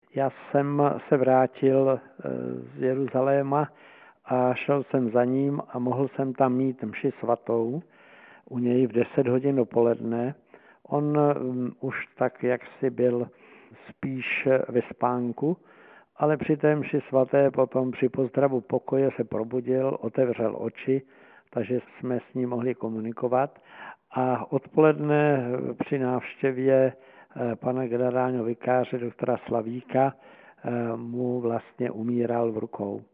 Já jsem se vrátil z Jeruzaléma a šel jsem za ním a mohl jsem tam mít mši svatou u něj v 10 hodin dopoledne. On už tak jaksi byl spíš ve spánku, ale při té mši svaté potom při pozdravu pokoje se probudil, otevřel oči, takže jsme s ním mohli komunikovat. A odpoledne při návštěvě pana generálního vikáře doktora Slavíka mu vlastně umíral v rukou.